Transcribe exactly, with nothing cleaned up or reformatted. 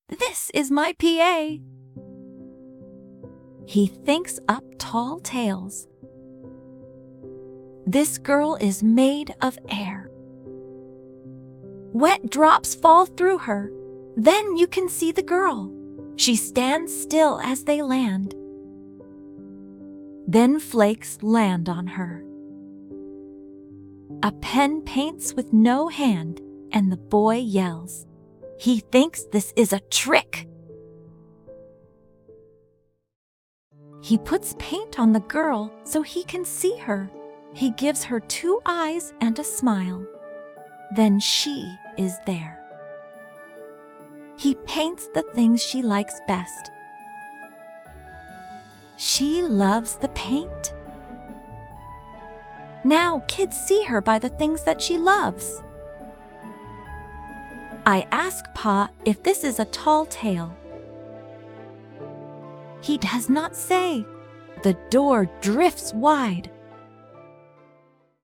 This is my P A. He thinks up tall tales. This girl is made of air. Wet drops fall through her. Then you can see the girl. She stands still as they land. Then flakes land on her. A pen paints with no hand, and the boy yells. He thinks this is a trick. He puts paint on the girl so he can see her. He gives her two eyes and a smile. Then she is there. He paints the things she likes best. She loves the paint. Now kids see her by the things that she loves. I ask Pa if this is a tall tale. He does not say. The door drifts wide.